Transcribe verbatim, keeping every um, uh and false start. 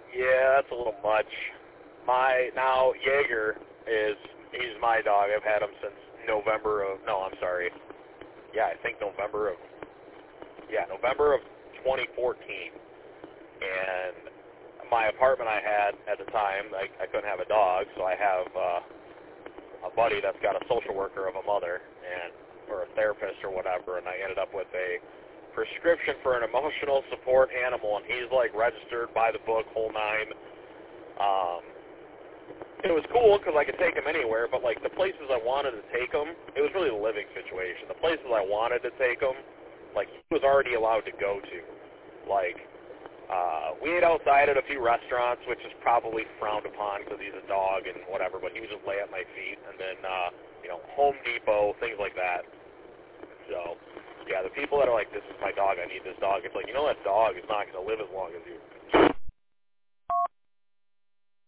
Yeah, that's a little much. My, now, Jaeger is, he's my dog. I've had him since November of, no, I'm sorry. Yeah, I think November of, yeah, November of twenty fourteen. And my apartment I had at the time, I, I couldn't have a dog, so I have uh, a buddy that's got a social worker of a mother, and or a therapist or whatever, and I ended up with a prescription for an emotional support animal, and he's like registered by the book, whole nine. Um, it was cool because I could take him anywhere, but like the places I wanted to take him, it was really a living situation. The places I wanted to take him, like he was already allowed to go to. Like uh, we ate outside at a few restaurants, which is probably frowned upon because he's a dog and whatever, but he would just lay at my feet, and then uh, you know, Home Depot, things like that. So, yeah, the people that are like, this is my dog, I need this dog, it's like, you know that dog is not going to live as long as you.